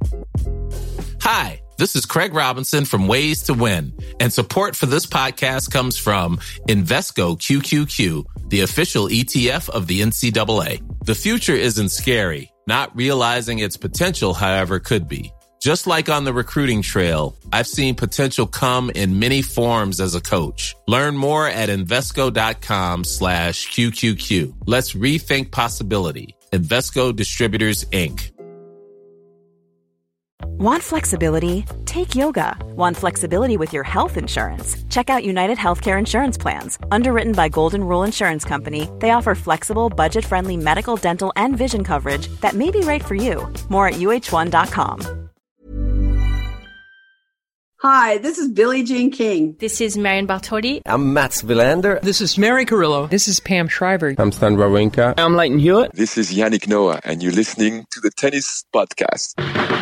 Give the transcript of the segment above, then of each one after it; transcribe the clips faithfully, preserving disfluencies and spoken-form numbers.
Hi, this is Craig Robinson from Ways to Win, and support for this podcast comes from Invesco Q Q Q, the official E T F of the N C double A. The future isn't scary. Not realizing its potential, however, could be. Just like on the recruiting trail, I've seen potential come in many forms as a coach. Learn more at Invesco.com slash QQQ. Let's rethink possibility. Invesco Distributors, Incorporated. Want flexibility? Take yoga. Want flexibility with your health insurance? Check out United Healthcare Insurance Plans. Underwritten by Golden Rule Insurance Company, they offer flexible, budget-friendly medical, dental, and vision coverage that may be right for you. More at U H one dot com. Hi, this is Billie Jean King. This is Marion Bartoli. I'm Mats Wilander. This is Mary Carrillo. This is Pam Shriver. I'm Stan Wawrinka. I'm Leighton Hewitt. This is Yannick Noah, and you're listening to the Tennis Podcast.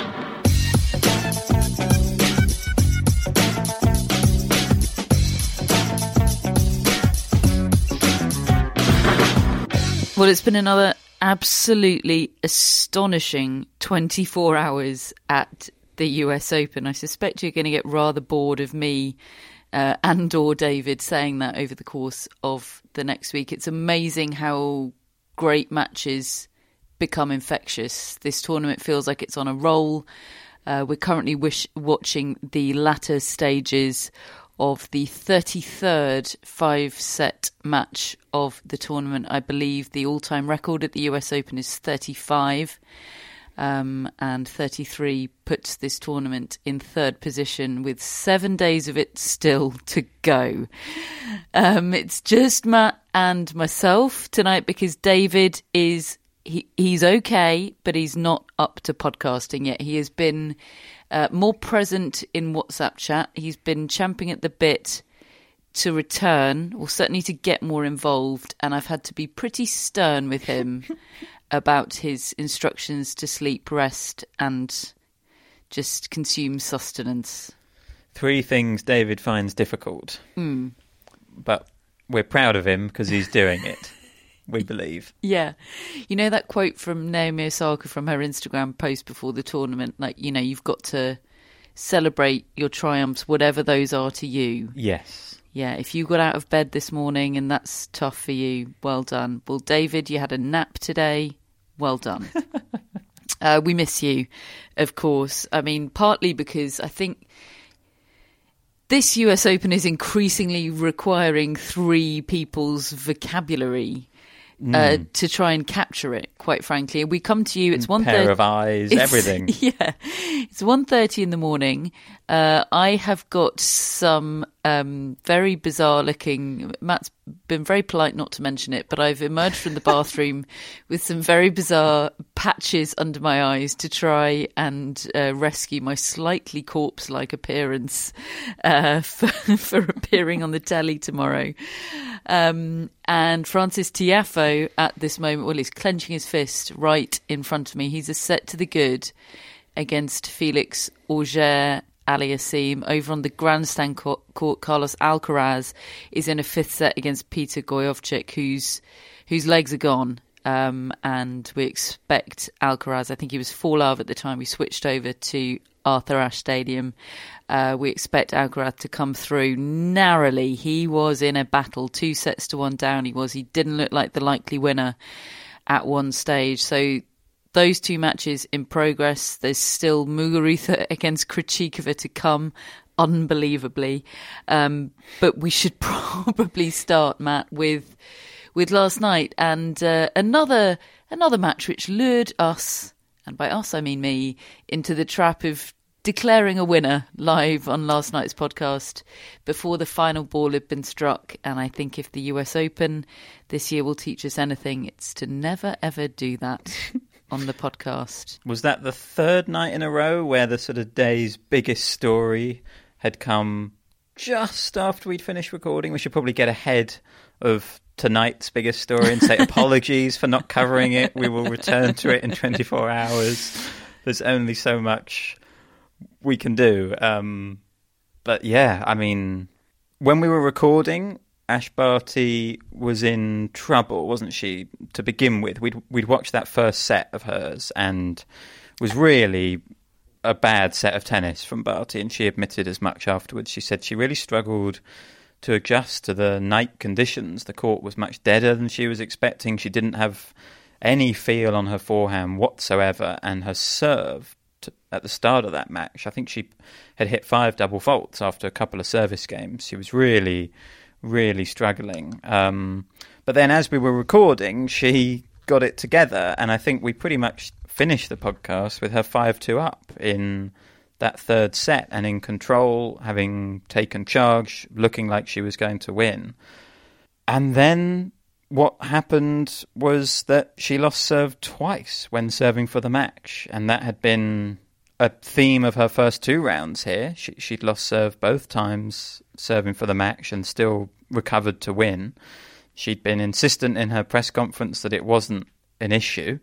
Well, it's been another absolutely astonishing twenty-four hours at the U S Open. I suspect you're going to get rather bored of me uh, and or David saying that over the course of the next week. It's amazing how great matches become infectious. This tournament feels like it's on a roll. Uh, we're currently wish- watching the latter stages of the thirty-third five-set match of the tournament. I believe the all-time record at the U S Open is thirty-five, um, and thirty-three puts this tournament in third position with seven days of it still to go. Um, it's just Matt and myself tonight because David is, he, he's okay, but he's not up to podcasting yet. He has been Uh, more present in WhatsApp chat. He's been champing at the bit to return, or certainly to get more involved, and I've had to be pretty stern with him about his instructions to sleep, rest, and just consume sustenance. Three things David finds difficult, mm. but we're proud of him because he's doing it. We believe. Yeah. You know that quote from Naomi Osaka from her Instagram post before the tournament? Like, you know, you've got to celebrate your triumphs, whatever those are to you. Yes. Yeah. If you got out of bed this morning and that's tough for you, well done. Well, David, you had a nap today. Well done. uh, we miss you, of course. I mean, partly because I think this U S Open is increasingly requiring three people's vocabulary Uh, mm. to try and capture it, quite frankly. We come to you, it's one thirty. Pair of eyes, everything. Yeah. It's one thirty in the morning. Uh, I have got some um, very bizarre looking, Matt's been very polite not to mention it, but I've emerged from the bathroom with some very bizarre patches under my eyes to try and uh, rescue my slightly corpse-like appearance uh, for, for appearing on the telly tomorrow. Um, and Francis Tiafoe at this moment, well, he's clenching his fist right in front of me. He's a set to the good against Felix Auger-Aliassime. Over on the grandstand court, Carlos Alcaraz is in a fifth set against Peter Gojowczyk, whose whose legs are gone. Um, and we expect Alcaraz, I think he was four love at the time we switched over to Arthur Ashe Stadium. Uh, we expect Alcaraz to come through narrowly. He was in a battle, two sets to one down he was. He didn't look like the likely winner at one stage. So those two matches in progress. There's still Muguruza against Krejcikova to come, unbelievably. Um, but we should probably start, Matt, with with last night and uh, another another match which lured us, and by us I mean me, into the trap of declaring a winner live on last night's podcast before the final ball had been struck. And I think if the U S Open this year will teach us anything, it's to never ever do that on the podcast. Was that the third night in a row where the sort of day's biggest story had come just after we'd finished recording? We should probably get ahead of tonight's biggest story and say apologies for not covering it. We will return to it in twenty-four hours. There's only so much we can do. Um, but yeah, I mean, when we were recording, Ash Barty was in trouble, wasn't she, to begin with? We'd, we'd watched that first set of hers and was really a bad set of tennis from Barty, and she admitted as much afterwards. She said she really struggled to adjust to the night conditions. The court was much deader than she was expecting. She didn't have any feel on her forehand whatsoever, and her serve to, at the start of that match, I think she had hit five double faults after a couple of service games. She was really, really struggling. Um, but then as we were recording, she got it together, and I think we pretty much finished the podcast with her five two up in that third set and in control, having taken charge, looking like she was going to win. And then what happened was that she lost serve twice when serving for the match, and that had been a theme of her first two rounds here. She, she'd lost serve both times serving for the match and still recovered to win. She'd been insistent in her press conference that it wasn't an issue,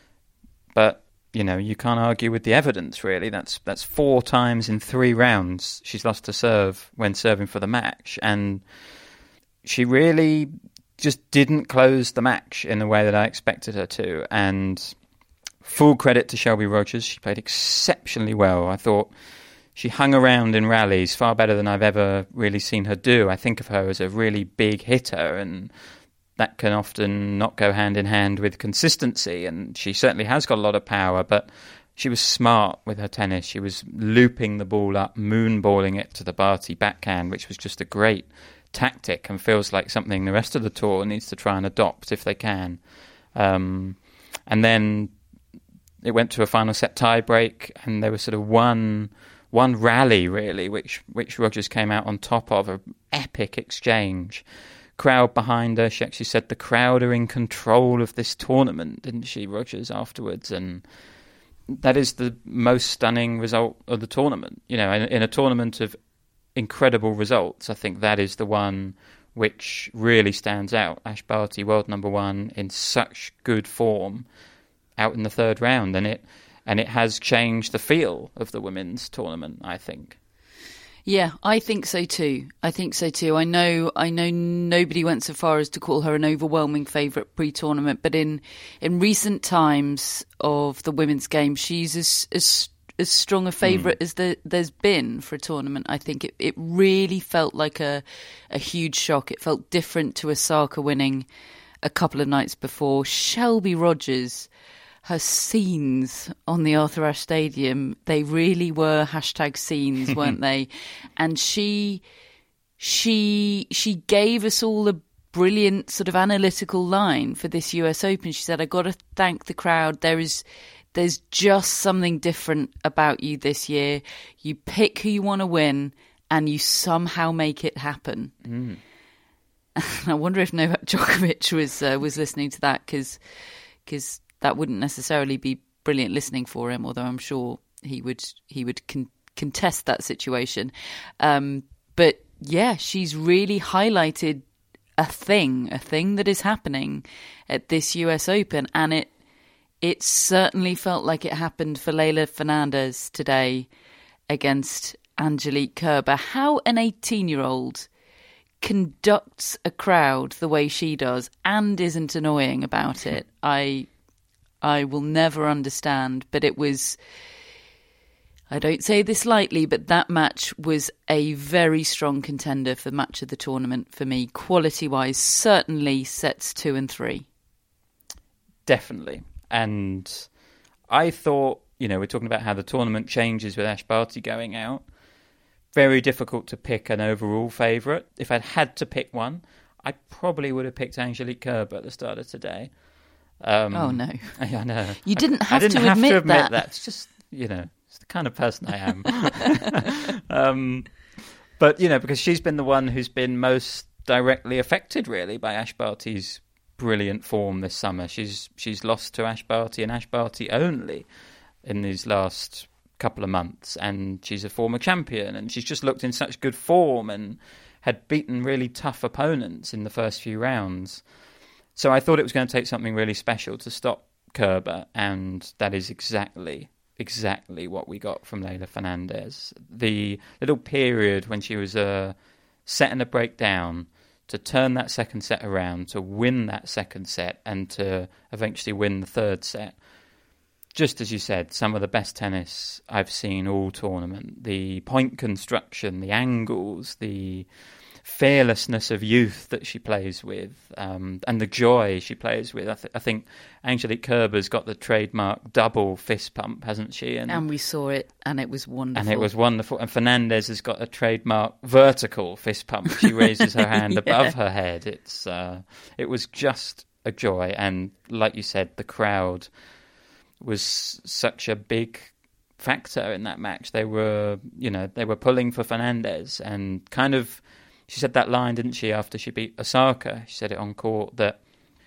but you know, you can't argue with the evidence, really. That's that's four times in three rounds she's lost to serve when serving for the match. And she really just didn't close the match in the way that I expected her to. And full credit to Shelby Rogers. She played exceptionally well. I thought she hung around in rallies far better than I've ever really seen her do. I think of her as a really big hitter, and that can often not go hand in hand with consistency, and she certainly has got a lot of power, but she was smart with her tennis. She was looping the ball up, moonballing it to the Barty backhand, which was just a great tactic and feels like something the rest of the tour needs to try and adopt if they can. Um, and then it went to a final set tie break, and there was sort of one one rally, really, which, which Rogers came out on top of, an epic exchange. Crowd behind her. She actually said the crowd are in control of this tournament, didn't she, Rogers, afterwards? And that is the most stunning result of the tournament. You know, in, in a tournament of incredible results, I think that is the one which really stands out. Ash Barty, world number one, in such good form, out in the third round, and it and it has changed the feel of the women's tournament, I think. Yeah, I think so too. I think so too. I know I know nobody went so far as to call her an overwhelming favourite pre-tournament, but in in recent times of the women's game, she's as as, as strong a favourite mm. as the, there's been for a tournament. I think it, it really felt like a a huge shock. It felt different to Osaka winning a couple of nights before. Shelby Rogers, her scenes on the Arthur Ashe Stadium, they really were hashtag scenes, weren't they? And she, she, she gave us all a brilliant sort of analytical line for this U S Open. She said, "I got to thank the crowd. There is, there's just something different about you this year. You pick who you want to win, and you somehow make it happen." Mm. I wonder if Novak Djokovic was uh, was listening to that, because because. that wouldn't necessarily be brilliant listening for him, although I'm sure he would he would con- contest that situation. Um, but yeah, she's really highlighted a thing, a thing that is happening at this U S Open, and it it certainly felt like it happened for Leylah Fernandez today against Angelique Kerber. How an eighteen-year-old conducts a crowd the way she does and isn't annoying about it, I... I will never understand, but it was, I don't say this lightly, but that match was a very strong contender for match of the tournament for me. Quality-wise, certainly sets two and three. Definitely. And I thought, you know, we're talking about how the tournament changes with Ash Barty going out. Very difficult to pick an overall favourite. If I'd had to pick one, I probably would have picked Angelique Kerber at the start of today. Um, oh no! I know you didn't have, I didn't to, have admit to admit that. that. It's just, you know, it's the kind of person I am. um, but you know, because she's been the one who's been most directly affected, really, by Ash Barty's brilliant form this summer. She's she's lost to Ash Barty and Ash Barty only in these last couple of months, and she's a former champion, and she's just looked in such good form and had beaten really tough opponents in the first few rounds. So I thought it was going to take something really special to stop Kerber, and that is exactly, exactly what we got from Leylah Fernandez. The little period when she was uh, setting a break down to turn that second set around, to win that second set, and to eventually win the third set. just as you said, some of the best tennis I've seen all tournament. The point construction, the angles, the fearlessness of youth that she plays with, um, and the joy she plays with. I, th- I think Angelique Kerber's got the trademark double fist pump, hasn't she? And, and we saw it, and it was wonderful. And it was wonderful. And Fernandez has got a trademark vertical fist pump. She raises her hand yeah. above her head. It's uh, it was just a joy. And like you said, the crowd was such a big factor in that match. They were, you know, they were pulling for Fernandez, and kind of, she said that line, didn't she, after she beat Osaka? She said it on court that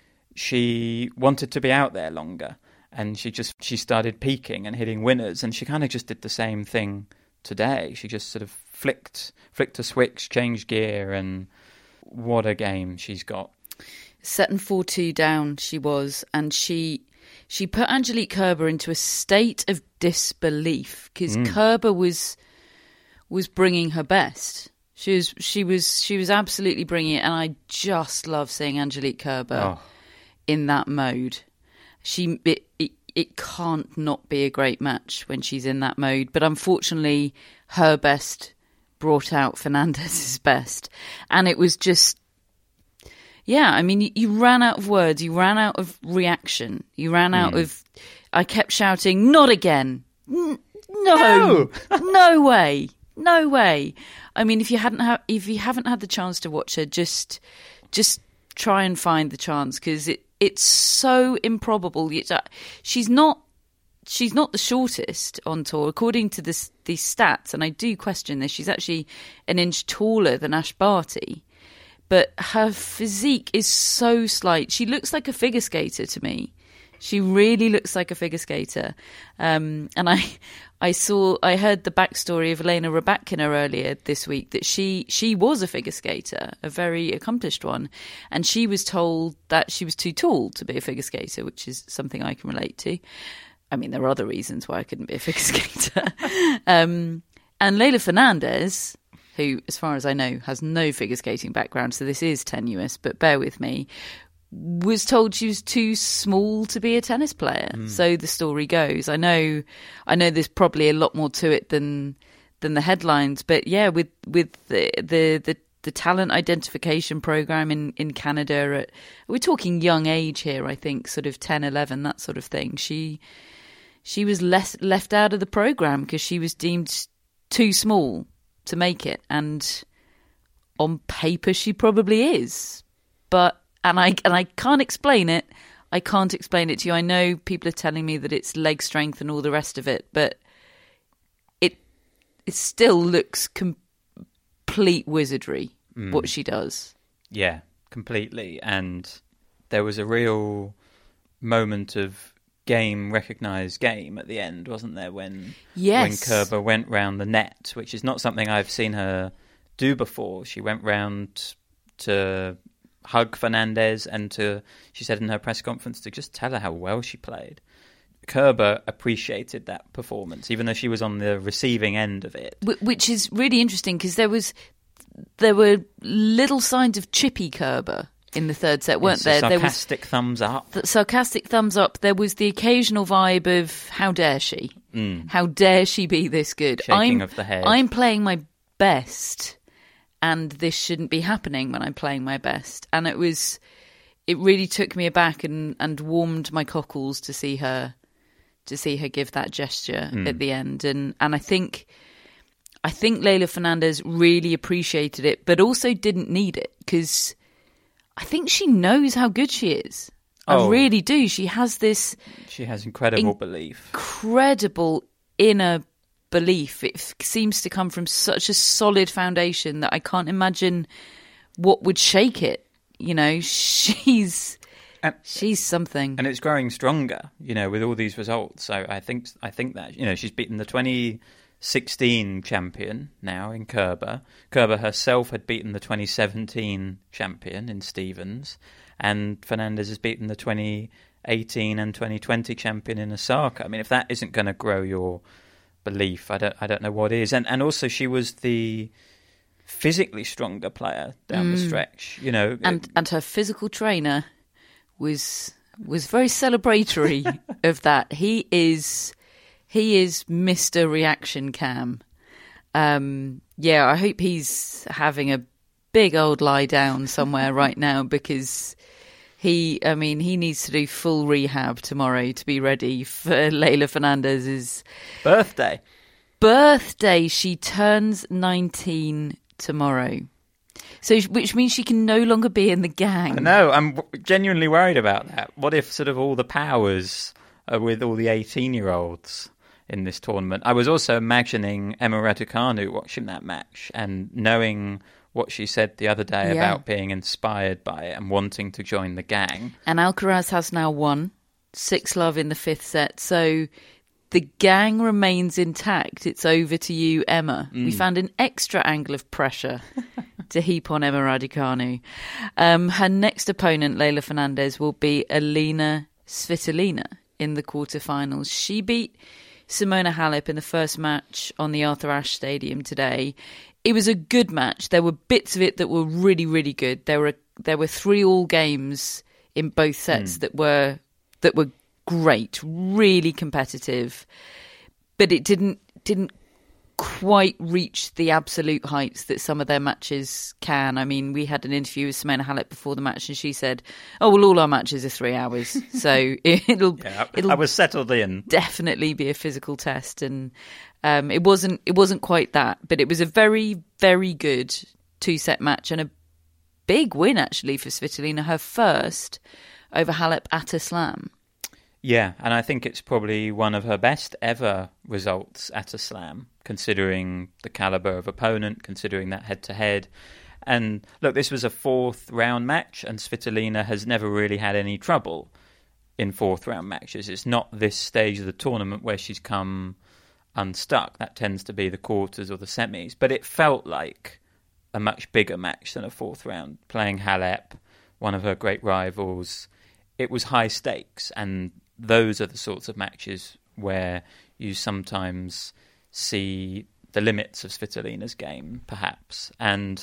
she wanted to be out there longer, and she just she started peaking and hitting winners, and she kind of just did the same thing today. She just sort of flicked flicked a switch, changed gear, and what a game she's got. Setting four two down she was, and she she put Angelique Kerber into a state of disbelief, because mm. Kerber was was bringing her best. She was she was she was absolutely bringing it, and I just love seeing Angelique Kerber oh. in that mode. She it, it it can't not be a great match when she's in that mode, but unfortunately her best brought out Fernandez's best, and it was just yeah. I mean, you, you ran out of words, you ran out of reaction, you ran out mm. of. I kept shouting, "Not again! N- no, no, no way!" No way. I mean, if you hadn't ha- if you haven't had the chance to watch her, just just try and find the chance, because it, it's so improbable. She's not she's not the shortest on tour, according to this, these stats, and I do question this. She's actually an inch taller than Ash Barty, but her physique is so slight. She looks like a figure skater to me. She really looks like a figure skater. Um, and I I saw, I heard the backstory of Elena Rybakina earlier this week, that she, she was a figure skater, a very accomplished one. And she was told that she was too tall to be a figure skater, which is something I can relate to. I mean, there are other reasons why I couldn't be a figure skater. um, and Leylah Fernandez, who, as far as I know, has no figure skating background, so this is tenuous, but bear with me, was told she was too small to be a tennis player. Mm. So the story goes. I know, I know. There's probably a lot more to it than than the headlines. But yeah, with with the the the, the talent identification program in, in Canada, at, we're talking young age here. I think sort of ten, eleven, that sort of thing. She she was less left out of the program because she was deemed too small to make it. And on paper, she probably is, but. And I and I can't explain it. I can't explain it to you. I know people are telling me that it's leg strength and all the rest of it, but it it still looks complete wizardry, mm. what she does. Yeah, completely. And there was a real moment of game, recognised game at the end, wasn't there, when, yes. when Kerber went round the net, which is not something I've seen her do before. She went round to hug Fernandez and to, she said in her press conference, to just tell her how well she played. Kerber appreciated that performance, even though she was on the receiving end of it. Which is really interesting, because there was there were little signs of chippy Kerber in the third set, weren't there? Sarcastic there was thumbs up. The sarcastic thumbs up. There was the occasional vibe of, how dare she? Mm. How dare she be this good? Shaking I'm, of the head. I'm playing my best, and this shouldn't be happening when I'm playing my best. And it was, it really took me aback and, and warmed my cockles to see her, to see her give that gesture mm. at the end. And and I think, I think Leylah Fernandez really appreciated it, but also didn't need it, because I think she knows how good she is. Oh, I really do. She has this, she has incredible belief, incredible inner belief. It f- seems to come from such a solid foundation that I can't imagine what would shake it. You know, she's and, she's something, and it's growing stronger. You know, with all these results. So I think I think that, you know, she's beaten the twenty sixteen champion now in Kerber. Kerber herself had beaten the twenty seventeen champion in Stevens, and Fernandez has beaten the twenty eighteen and twenty twenty champion in Osaka. I mean, if that isn't going to grow your belief, I don't I don't know what is. And and also she was the physically stronger player down mm. the stretch, you know. And and her physical trainer was was very celebratory of that. He is he is Mister Reaction Cam. Um, yeah, I hope he's having a big old lie down somewhere right now, because he, I mean, he needs to do full rehab tomorrow to be ready for Leylah Fernandez's birthday. Birthday. She turns nineteen tomorrow. So, which means she can no longer be in the gang. No, I'm genuinely worried about that. What if sort of all the powers are with all the eighteen-year-olds in this tournament? I was also imagining Emma Raducanu watching that match and knowing what she said the other day yeah. about being inspired by it and wanting to join the gang. And Alcaraz has now won six love in the fifth set. So the gang remains intact. It's over to you, Emma. Mm. We found an extra angle of pressure to heap on Emma Raducanu. Um, her next opponent, Leylah Fernandez, will be Alina Svitolina in the quarterfinals. She beat Simona Halep in the first match on the Arthur Ashe Stadium today. It was a good match. There were bits of it that were really, really good. There were there were three all games in both sets mm. that were that were great, really competitive, but it didn't didn't quite reach the absolute heights that some of their matches can. I mean, we had an interview with Simona Halep before the match, and she said, "Oh well, all our matches are three hours, so it'll yeah, it'll I was settled in. Definitely be a physical test." And um, it wasn't it wasn't quite that, but it was a very very good two set match and a big win actually for Svitolina, her first over Halep at a slam. Yeah, and I think it's probably one of her best ever results at a slam, considering the calibre of opponent, considering that head-to-head. And look, this was a fourth round match, and Svitolina has never really had any trouble in fourth round matches. It's not this stage of the tournament where she's come unstuck. That tends to be the quarters or the semis. But it felt like a much bigger match than a fourth round. Playing Halep, one of her great rivals, it was high stakes, and those are the sorts of matches where you sometimes see the limits of Svitolina's game, perhaps. And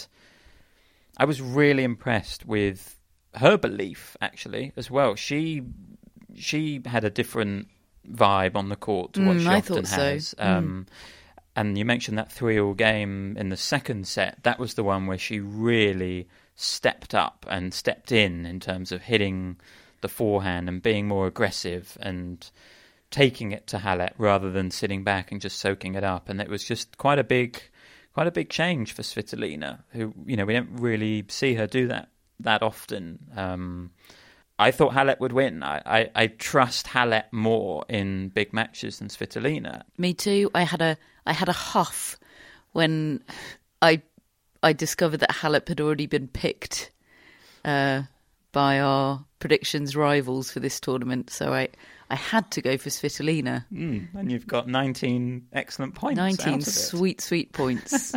I was really impressed with her belief, actually, as well. She she had a different vibe on the court to what mm, she I often thought so. has. Um, mm. And you mentioned that three-all game in the second set. That was the one where she really stepped up and stepped in in terms of hitting the forehand and being more aggressive and taking it to Halep rather than sitting back and just soaking it up. And it was just quite a big, quite a big change for Svitolina, who, you know, we don't really see her do that that often. Um, I thought Halep would win. I, I, I trust Halep more in big matches than Svitolina. Me too. I had a I had a huff when I I discovered that Halep had already been picked uh, by our predictions rivals for this tournament, so I, I had to go for Svitolina. Mm, and you've got nineteen excellent points. nineteen out of it. sweet, sweet points.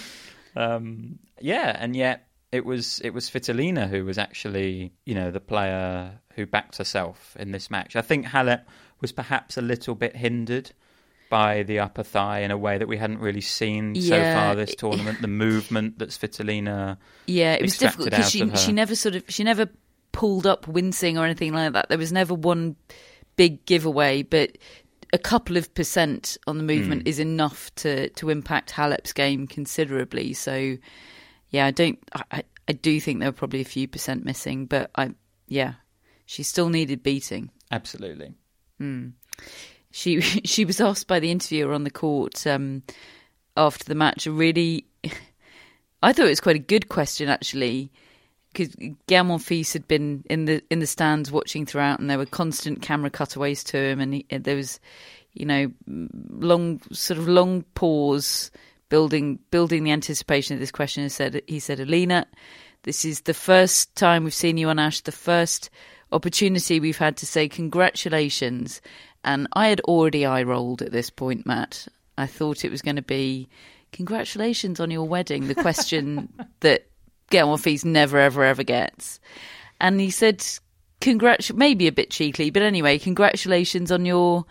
um, yeah, and yet it was it was Svitolina who was actually, you know, the player who backed herself in this match. I think Halep was perhaps a little bit hindered by the upper thigh in a way that we hadn't really seen yeah, so far this tournament. The movement that Svitolina yeah, it was difficult because she her. she never sort of she never pulled up wincing or anything like that. There was never one big giveaway, but a couple of percent on the movement mm. is enough to to impact Halep's game considerably. So yeah, I don't I, I do think there were probably a few percent missing, but I yeah, she still needed beating. Absolutely. Mm. She she was asked by the interviewer on the court um, after the match a really, I thought it was quite a good question actually, because Gael Monfils had been in the in the stands watching throughout, and there were constant camera cutaways to him, and he, there was, you know, long sort of long pause building building the anticipation of this question. He said he said Alina, this is the first time we've seen you on Ashe, the first opportunity we've had to say congratulations. And I had already eye-rolled at this point, Matt. I thought it was going to be, congratulations on your wedding, the question that Gael Monfils never, ever, ever gets. And he said, Congrat- maybe a bit cheekily, but anyway, congratulations on your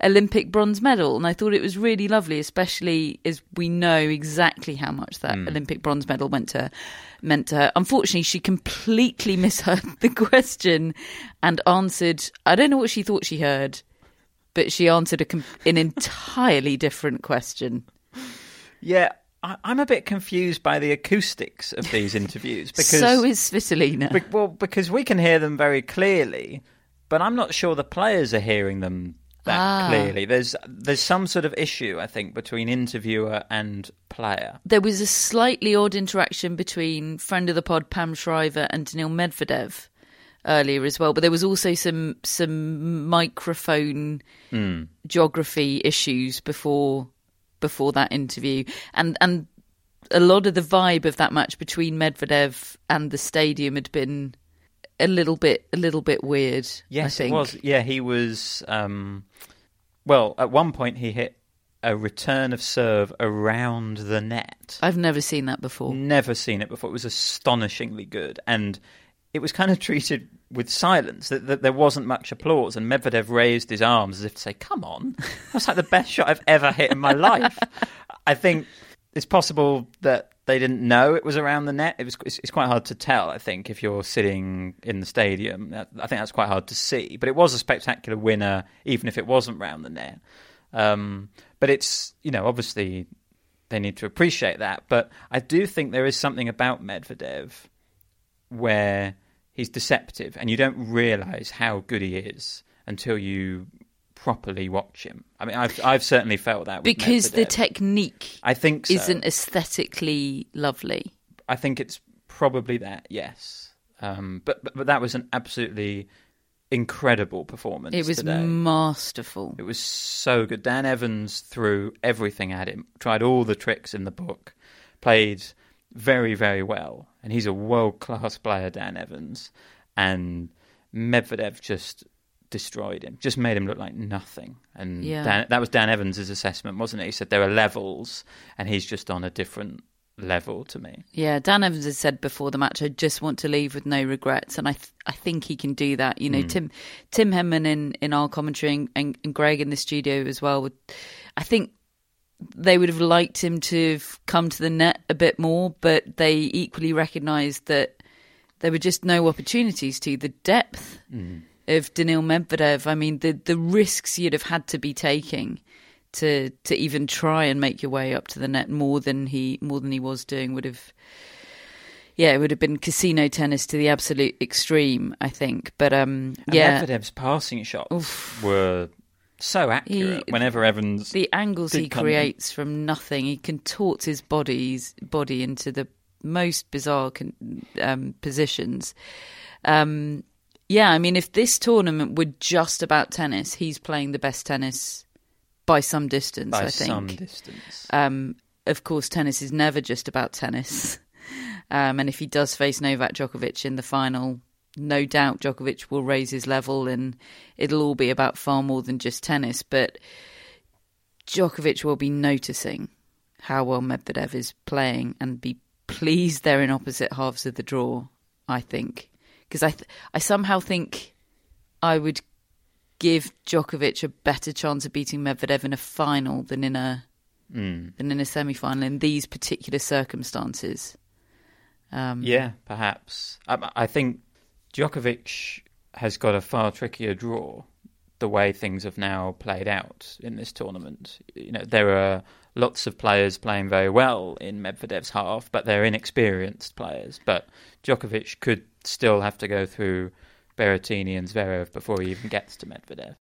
Olympic bronze medal. And I thought it was really lovely, especially as we know exactly how much that mm. Olympic bronze medal went to, meant to her. Unfortunately, she completely misheard the question and answered, I don't know what she thought she heard, but she answered a, an entirely different question. Yeah, I, I'm a bit confused by the acoustics of these interviews. Because so is Svitolina. Be, well, because we can hear them very clearly, but I'm not sure the players are hearing them that ah. clearly. There's there's some sort of issue, I think, between interviewer and player. There was a slightly odd interaction between friend of the pod Pam Shriver and Daniil Medvedev earlier as well, but there was also some some microphone mm. geography issues before before that interview, and and a lot of the vibe of that match between Medvedev and the stadium had been a little bit a little bit weird. Yes, I think. It was. Yeah, he was. Um, well, at one point he hit a return of serve around the net. I've never seen that before. Never seen it before. It was astonishingly good, and it was kind of treated with silence. That, that there wasn't much applause, and Medvedev raised his arms as if to say, "Come on, that's like the best shot I've ever hit in my life." I think it's possible that they didn't know it was around the net. It was. It's, it's quite hard to tell, I think, if you're sitting in the stadium. I think that's quite hard to see. But it was a spectacular winner, even if it wasn't round the net. Um, but it's, you know, obviously they need to appreciate that. But I do think there is something about Medvedev where he's deceptive, and you don't realise how good he is until you properly watch him. I mean, I've I've certainly felt that with because Medvedev. The technique, I think, so. isn't aesthetically lovely. I think it's probably that, yes. Um, but, but but that was an absolutely incredible performance. It was today. masterful. It was so good. Dan Evans threw everything at him, tried all the tricks in the book, played very, very well. And he's a world-class player, Dan Evans. And Medvedev just destroyed him, just made him look like nothing. And yeah. Dan, that was Dan Evans' assessment, wasn't it? He said there are levels, and he's just on a different level to me. Yeah, Dan Evans has said before the match, I just want to leave with no regrets, and I th- I think he can do that. You know, mm. Tim Tim Henman in, in our commentary and, and, and Greg in the studio as well, would, I think they would have liked him to have come to the net a bit more, but they equally recognised that there were just no opportunities to. The depth mm. of Daniil Medvedev, I mean, the, the risks you'd have had to be taking to to even try and make your way up to the net more than he more than he was doing would have, yeah, it would have been casino tennis to the absolute extreme, I think. But um, and yeah, Medvedev's passing shots Oof. were so accurate. He, whenever Evans, the angles he creates in. from nothing, he contorts his body's body into the most bizarre con- um, positions. Um, yeah, I mean, if this tournament were just about tennis, he's playing the best tennis by some distance, by I think. some distance. Um, of course, tennis is never just about tennis. Um, and if he does face Novak Djokovic in the final, no doubt Djokovic will raise his level and it'll all be about far more than just tennis. But Djokovic will be noticing how well Medvedev is playing and be pleased they're in opposite halves of the draw, I think. Because I, th- I somehow think I would give Djokovic a better chance of beating Medvedev in a final than in a mm. than in a semi-final in these particular circumstances. Um, yeah, perhaps. I, I think Djokovic has got a far trickier draw the way things have now played out in this tournament. You know, there are lots of players playing very well in Medvedev's half, but they're inexperienced players. But Djokovic could still have to go through Berrettini and Zverev before he even gets to Medvedev.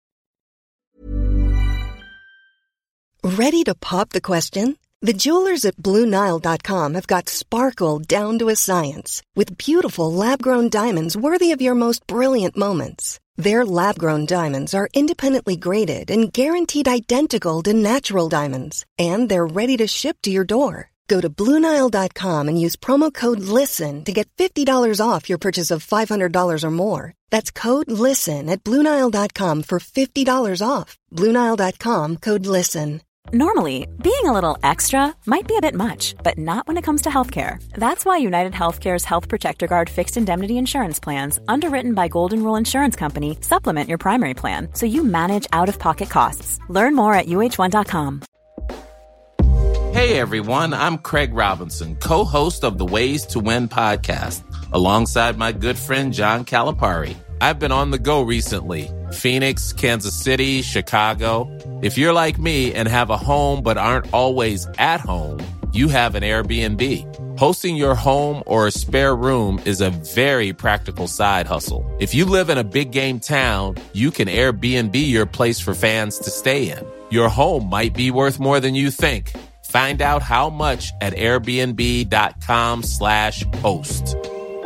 Ready to pop the question? The jewelers at Blue Nile dot com have got sparkle down to a science with beautiful lab-grown diamonds worthy of your most brilliant moments. Their lab-grown diamonds are independently graded and guaranteed identical to natural diamonds, and they're ready to ship to your door. Go to Blue Nile dot com and use promo code LISTEN to get fifty dollars off your purchase of five hundred dollars or more. That's code LISTEN at Blue Nile dot com for fifty dollars off. Blue Nile dot com, code LISTEN. Normally, being a little extra might be a bit much, but not when it comes to healthcare. That's why United Healthcare's Health Protector Guard fixed indemnity insurance plans, underwritten by Golden Rule Insurance Company, supplement your primary plan so you manage out-of-pocket costs. Learn more at U H one dot com. Hey everyone, I'm Craig Robinson, co-host of the Ways to Win podcast, alongside my good friend John Calipari. I've been on the go recently. Phoenix, Kansas City, Chicago. If you're like me and have a home but aren't always at home, you have an Airbnb. Hosting your home or a spare room is a very practical side hustle. If you live in a big game town, you can Airbnb your place for fans to stay in. Your home might be worth more than you think. Find out how much at airbnb.com slash host.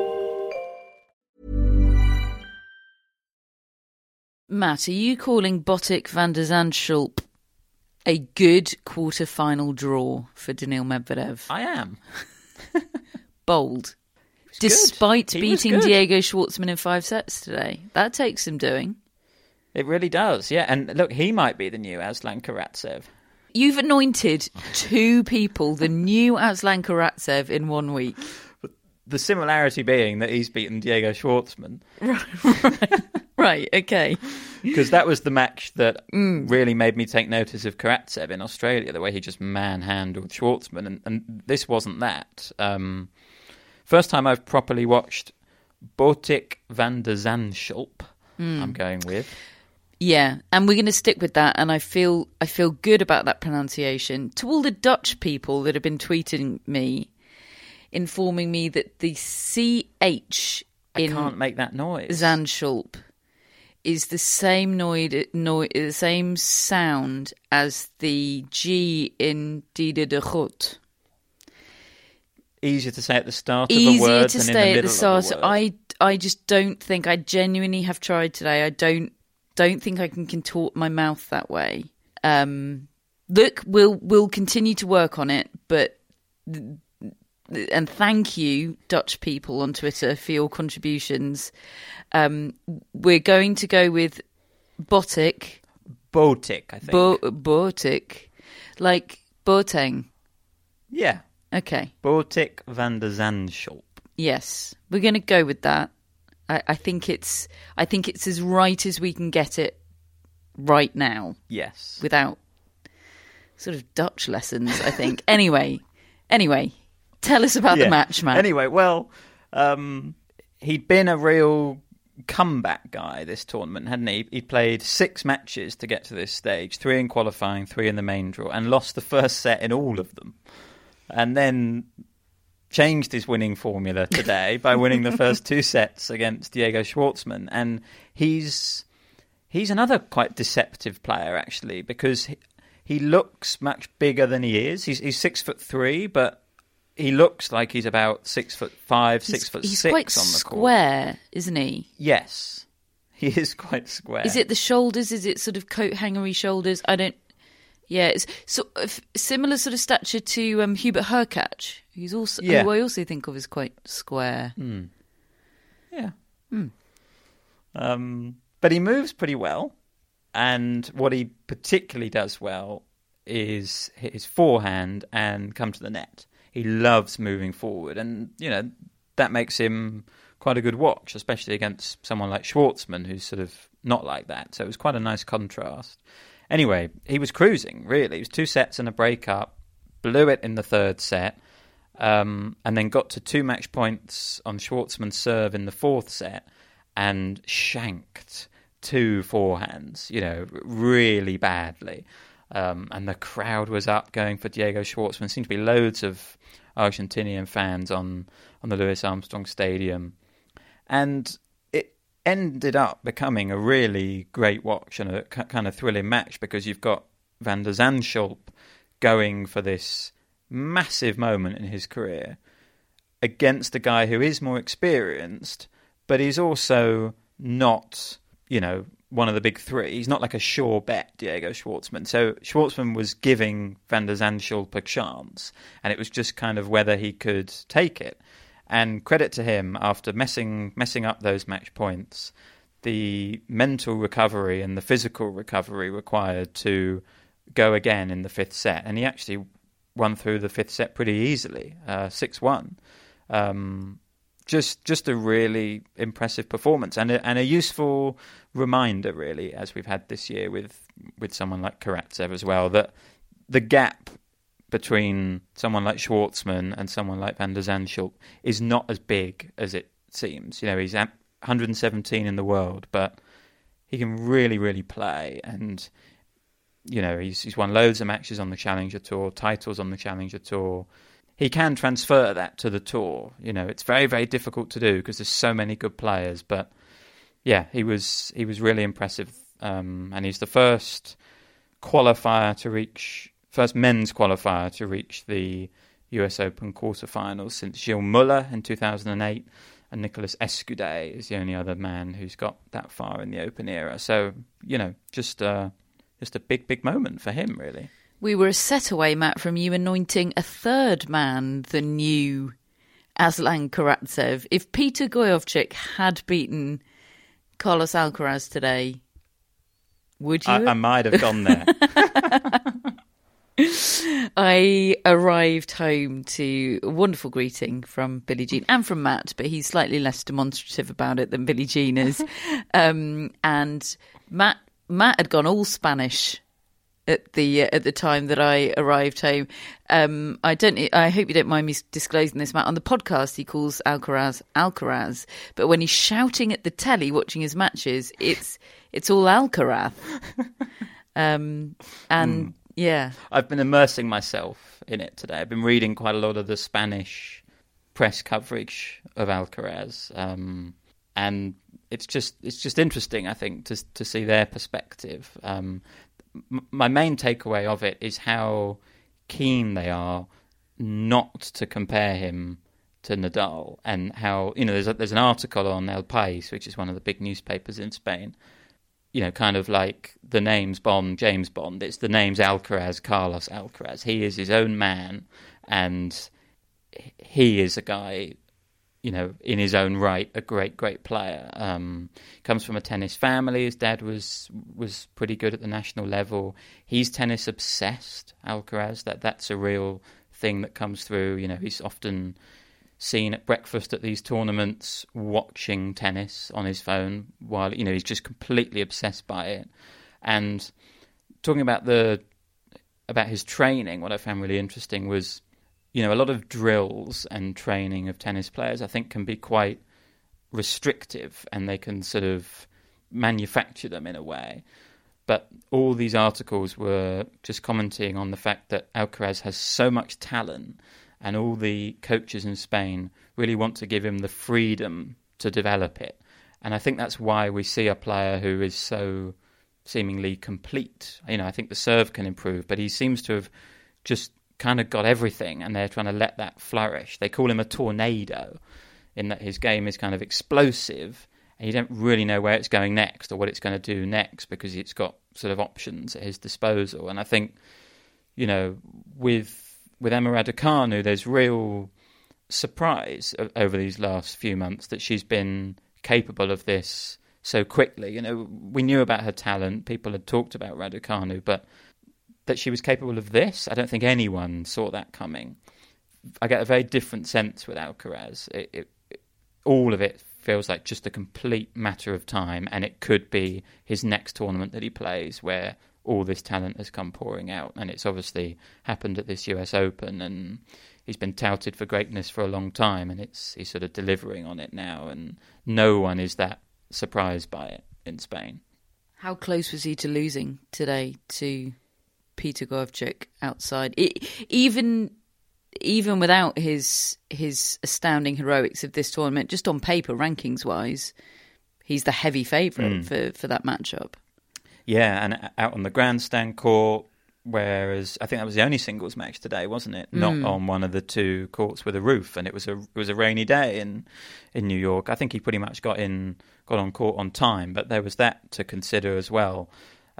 Matt, are you calling Botic van der Zandschulp a good quarter-final draw for Daniil Medvedev? I am. Bold. Despite He was beating good. Diego Schwartzman in five sets today. That takes some doing. It really does, yeah. And look, he might be the new Aslan Karatsev. You've anointed two people the new Aslan Karatsev in one week. The similarity being that he's beaten Diego Schwartzman. right, right, okay. Because that was the match that mm. really made me take notice of Karatsev in Australia, the way he just manhandled Schwartzman. And, and this wasn't that. Um, first time I've properly watched Botic van der Zandschulp, mm. I'm going with. Yeah, and we're going to stick with that, and I feel I feel good about that pronunciation. To all the Dutch people that have been tweeting me, informing me that the C H in I can't make that noise. Zandschulp is the same noise, no, the same sound as the G in Dieder de Groot. Easier to say at the start Easier of a word to than say in the at the middle start. of a word. I I just don't think I genuinely have tried today. I don't don't think I can contort my mouth that way. Um, look, we'll we'll continue to work on it, but. And thank you, Dutch people on Twitter, for your contributions. Um, we're going to go with Botic. Botic, I think. Bo- Botic. Like Boateng. Yeah. Okay. Botic van der Zandschulp. Yes. We're going to go with that. I, I think it's I think it's as right as we can get it right now. Yes. Without sort of Dutch lessons, I think. anyway. Anyway. Tell us about yeah. the match, Matt. Anyway, well, um, he'd been a real comeback guy this tournament, hadn't he? He played six matches to get to this stage, three in qualifying, three in the main draw, and lost the first set in all of them. And then changed his winning formula today by winning the first two sets against Diego Schwartzman. And he's he's another quite deceptive player, actually, because he, he looks much bigger than he is. He's, he's six foot three, but he looks like he's about six foot five, he's, six foot he's six quite on the court. Square, isn't he? Yes, he is quite square. Is it the shoulders? Is it sort of coat hangery shoulders? I don't. Yeah, it's sort of similar sort of stature to um, Hubert Hurkacz, who's also yeah. who I also think of as quite square. Mm. Yeah. Mm. Um, but he moves pretty well, and what he particularly does well is hit his forehand and come to the net. He loves moving forward, and you know that makes him quite a good watch, especially against someone like Schwartzman, who's sort of not like that. So it was quite a nice contrast. Anyway, he was cruising, really. It was two sets and a break-up, blew it in the third set, um, and then got to two match points on Schwartzman's serve in the fourth set and shanked two forehands, you know, really badly. Um, and the crowd was up going for Diego Schwartzman. There seemed to be loads of Argentinian fans on, on the Louis Armstrong Stadium. And it ended up becoming a really great watch and a k- kind of thrilling match because you've got Van der Zandschulp going for this massive moment in his career against a guy who is more experienced, but he's also not, you know, one of the big three. He's not like a sure bet, Diego Schwartzman. So Schwartzman was giving Van der Zandschulp a chance, and it was just kind of whether he could take it. And credit to him, after messing messing up those match points, the mental recovery and the physical recovery required to go again in the fifth set, and he actually won through the fifth set pretty easily, uh, six one. Um, just just a really impressive performance, and a, and a useful reminder, really, as we've had this year with, with someone like Karatsev as well, that the gap between someone like Schwartzman and someone like Van der Zandschulp is not as big as it seems. You know, he's at one hundred seventeen in the world, but he can really, really play, and you know, he's he's won loads of matches on the Challenger Tour, titles on the Challenger Tour. He can transfer that to the Tour. You know, it's very, very difficult to do because there's so many good players. But yeah, he was he was really impressive, um, and he's the first qualifier to reach, first men's qualifier to reach the U S Open quarterfinals since Gilles Muller in two thousand eight, and Nicolas Escudé is the only other man who's got that far in the Open era. So, you know, just uh, just a big, big moment for him, really. We were a set away, Matt, from you anointing a third man the new Aslan Karatsev. If Peter Gojowczyk had beaten Carlos Alcaraz today, would you? I, I might have gone there. I arrived home to a wonderful greeting from Billie Jean and from Matt, but he's slightly less demonstrative about it than Billie Jean is. um, and Matt Matt had gone all Spanish at the uh, at the time that I arrived home. Um, I don't. I hope you don't mind me disclosing this, Matt. On the podcast, he calls Alcaraz Alcaraz, but when he's shouting at the telly watching his matches, it's it's all Alcaraz. um, and. Mm. Yeah, I've been immersing myself in it today. I've been reading quite a lot of the Spanish press coverage of Alcaraz, um, and it's just it's just interesting, I think, to to see their perspective. Um, m- my main takeaway of it is how keen they are not to compare him to Nadal, and how, you know, there's a, there's an article on El País, which is one of the big newspapers in Spain. You know, kind of like the name's Bond, James Bond. It's the name's Alcaraz, Carlos Alcaraz. He is his own man, and he is a guy, you know, in his own right, a great, great player. Um, comes from a tennis family. His dad was was pretty good at the national level. He's tennis obsessed, Alcaraz. That that's a real thing that comes through. You know, he's often seen at breakfast at these tournaments watching tennis on his phone while, you know, he's just completely obsessed by it. And talking about the about his training, what I found really interesting was, you know, a lot of drills and training of tennis players I think can be quite restrictive, and they can sort of manufacture them in a way. But all these articles were just commenting on the fact that Alcaraz has so much talent, and all the coaches in Spain really want to give him the freedom to develop it. And I think that's why we see a player who is so seemingly complete. You know, I think the serve can improve, but he seems to have just kind of got everything, and they're trying to let that flourish. They call him a tornado, in that his game is kind of explosive, and you don't really know where it's going next or what it's going to do next, because it's got sort of options at his disposal. And I think, you know, with with Emma Raducanu, there's real surprise over these last few months that she's been capable of this so quickly. You know, we knew about her talent, people had talked about Raducanu, but that she was capable of this, I don't think anyone saw that coming. I get a very different sense with Alcaraz. It, it, it, all of it feels like just a complete matter of time, and it could be his next tournament that he plays where all this talent has come pouring out. And it's obviously happened at this U S Open, and he's been touted for greatness for a long time, and it's he's sort of delivering on it now, and no one is that surprised by it in Spain. How close was he to losing today to Peter Gojowczyk outside? It, even even without his his astounding heroics of this tournament, just on paper, rankings wise, he's the heavy favourite mm. for, for that matchup. Yeah, and out on the grandstand court, whereas I think that was the only singles match today, wasn't it? Mm. Not on one of the two courts with a roof, and it was a it was a rainy day in in New York. I think he pretty much got in got on court on time, but there was that to consider as well.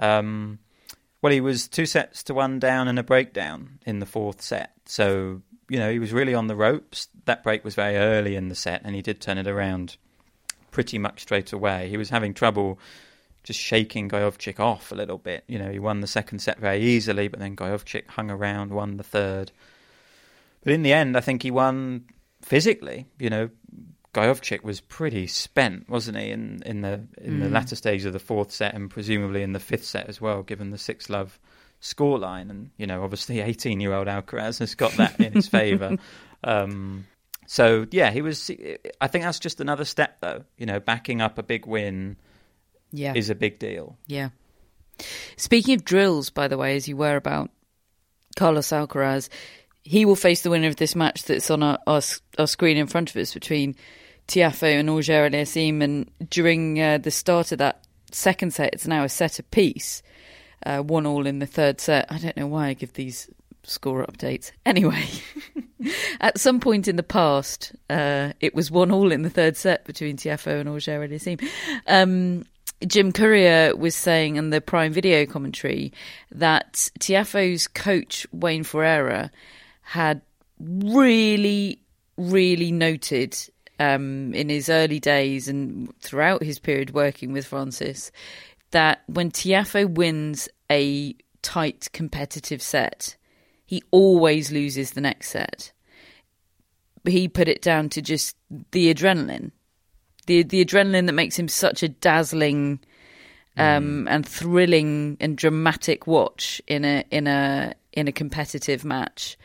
Um, well, he was two sets to one down and a breakdown in the fourth set, so you know he was really on the ropes. That break was very early in the set, and he did turn it around pretty much straight away. He was having trouble just shaking Gojovcik off a little bit. You know, he won the second set very easily, but then Gojovcik hung around, won the third. But in the end, I think he won physically. You know, Gojovcik was pretty spent, wasn't he, in, in the in mm. the latter stage of the fourth set, and presumably in the fifth set as well, given the six-love scoreline. And, you know, obviously eighteen-year-old Alcaraz has got that in his favour. Um, so, yeah, he was... I think that's just another step, though. You know, backing up a big win yeah. is a big deal. Yeah. Speaking of drills, by the way, as you were about Carlos Alcaraz, he will face the winner of this match that's on our, our, our screen in front of us between Tiafoe and Auger-Aliassime. And during uh, the start of that second set, it's now a set apiece. Uh, one all in the third set. I don't know why I give these score updates. Anyway, at some point in the past, uh, it was one all in the third set between Tiafoe and Auger-Aliassime. Um, Jim Courier was saying in the Prime Video commentary that Tiafoe's coach, Wayne Ferreira, had really, really noted um, in his early days and throughout his period working with Francis that when Tiafoe wins a tight competitive set, he always loses the next set. He put it down to just the adrenaline. The the adrenaline that makes him such a dazzling um, mm. and thrilling and dramatic watch in a in a in a competitive match.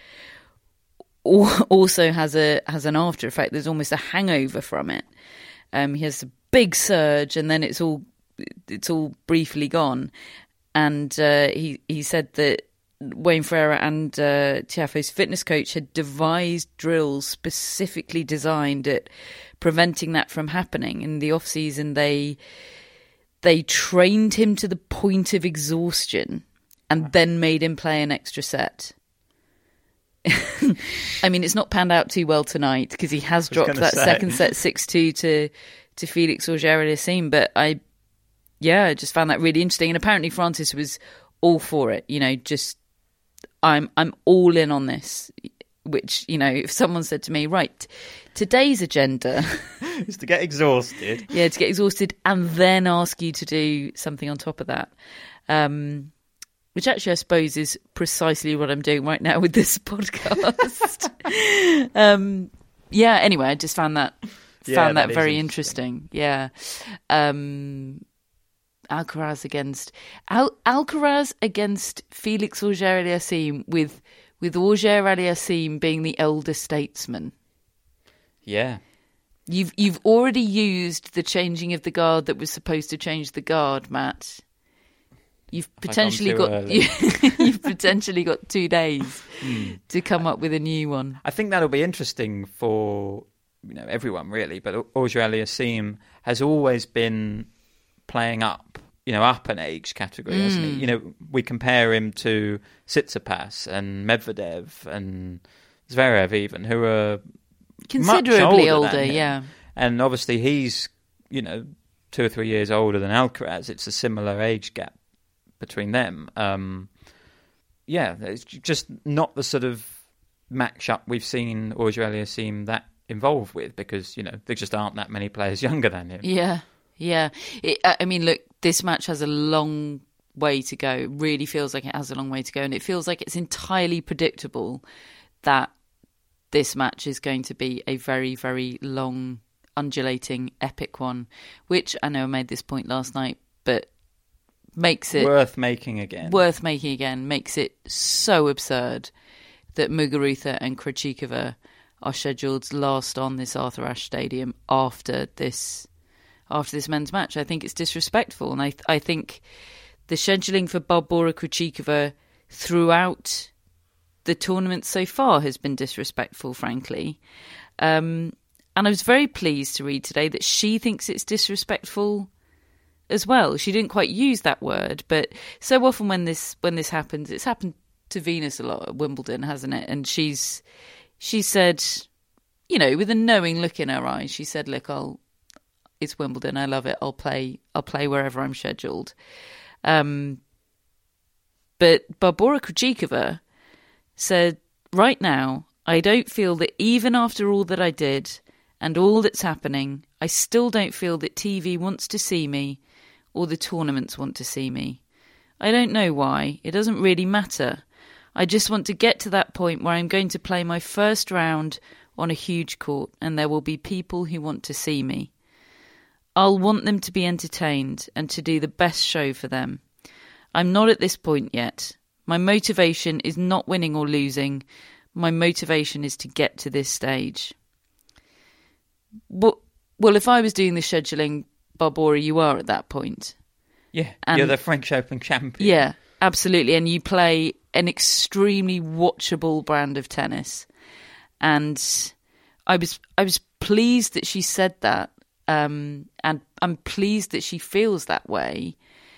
Also has a has an after effect. There's almost a hangover from it. Um, he has a big surge, and then it's all it's all briefly gone. And uh, he he said that Wayne Ferreira and uh, Tiafoe's fitness coach had devised drills specifically designed at preventing that from happening. In the off season, they they trained him to the point of exhaustion, and then made him play an extra set. I mean, it's not panned out too well tonight because he has dropped that say. second set six two to to Felix Auger-Aliassime. But I, yeah, I just found that really interesting. And apparently Francis was all for it. You know, just I'm I'm all in on this. Which, you know, if someone said to me, right, today's agenda is to get exhausted. Yeah, to get exhausted and then ask you to do something on top of that. Um, Which actually, I suppose, is precisely what I'm doing right now with this podcast. um, yeah. Anyway, I just found that yeah, found that, that very interesting. interesting. Yeah. Um, Alcaraz against Al- Alcaraz against Felix Auger-Aliassime, with with Auger-Aliassime being the elder statesman. Yeah. You've you've already used the changing of the guard that was supposed to change the guard, Matt. You've potentially got you, you've potentially got two days mm. to come up with a new one. I think that'll be interesting for, you know, everyone really. But Auger-Aliassime has always been playing up, you know, up an age category, mm. hasn't he? You know, we compare him to Tsitsipas and Medvedev and Zverev even, who are considerably much older, older than him. Yeah. And obviously he's, you know, two or three years older than Alcaraz. It's a similar age gap between them. Um, yeah, it's just not the sort of match-up we've seen Auger-Aliassime that involved with, because, you know, there just aren't that many players younger than him. Yeah, yeah. It, I mean, look, this match has a long way to go. It really feels like it has a long way to go, and it feels like it's entirely predictable that this match is going to be a very, very long, undulating, epic one, which I know I made this point last night, but makes it worth making again. Worth making again. Makes it so absurd that Muguruza and Krejcikova are scheduled last on this Arthur Ashe Stadium after this after this men's match. I think it's disrespectful, and I I think the scheduling for Barbora Krejcikova throughout the tournament so far has been disrespectful, frankly. Um, and I was very pleased to read today that she thinks it's disrespectful as well. She didn't quite use that word, but so often when this when this happens, it's happened to Venus a lot at Wimbledon, hasn't it? And she's she said, you know, with a knowing look in her eyes, she said, "Look, I'll it's Wimbledon. I love it. I'll play. I'll play wherever I'm scheduled." Um, but Barbora Krejcikova said, "Right now, I don't feel that even after all that I did and all that's happening, I still don't feel that T V wants to see me or the tournaments want to see me. I don't know why. It doesn't really matter. I just want to get to that point where I'm going to play my first round on a huge court and there will be people who want to see me. I'll want them to be entertained and to do the best show for them. I'm not at this point yet. My motivation is not winning or losing. My motivation is to get to this stage. Well, well if I was doing the scheduling, Barbora, you are at that point. Yeah, and you're the French Open champion. Yeah, absolutely. And you play an extremely watchable brand of tennis. And I was I was pleased that she said that. Um, and I'm pleased that she feels that way.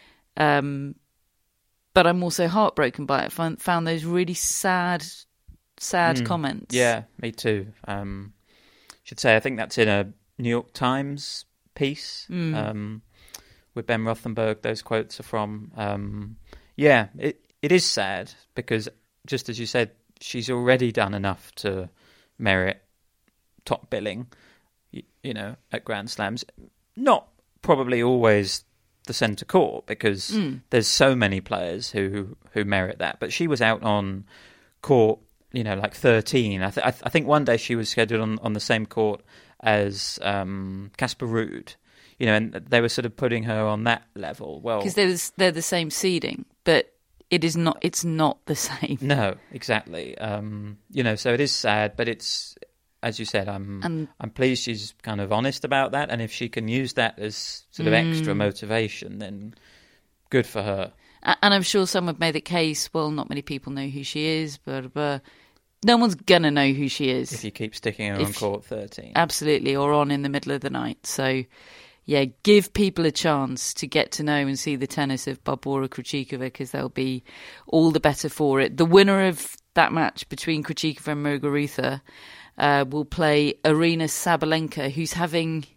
Um, but I'm also heartbroken by it. Found, found those really sad, sad mm, comments. Yeah, me too. Um, should say, I think that's in a New York Times piece mm. um, with Ben Rothenberg. Those quotes are from. Um, yeah, it it is sad because, just as you said, she's already done enough to merit top billing, you, you know, at Grand Slams. Not probably always the centre court because mm. there's so many players who who merit that. But she was out on court, you know, like thirteen. I, th- I, th- I think one day she was scheduled on, on the same court as um, Casper Ruud, you know, and they were sort of putting her on that level. Well, because they're they're the same seeding, but it is not. It's not the same. No, exactly. Um, you know, so it is sad, but it's, as you said, I'm and, I'm pleased she's kind of honest about that, and if she can use that as sort of mm. extra motivation, then good for her. And I'm sure some have made the case, well, not many people know who she is, but, but no one's gonna know who she is if you keep sticking her if on court thirteen. Absolutely, or on in the middle of the night. So, yeah, give people a chance to get to know and see the tennis of Barbora Krejcikova because they'll be all the better for it. The winner of that match between Krejcikova and Muguruza uh, will play Aryna Sabalenka, who's having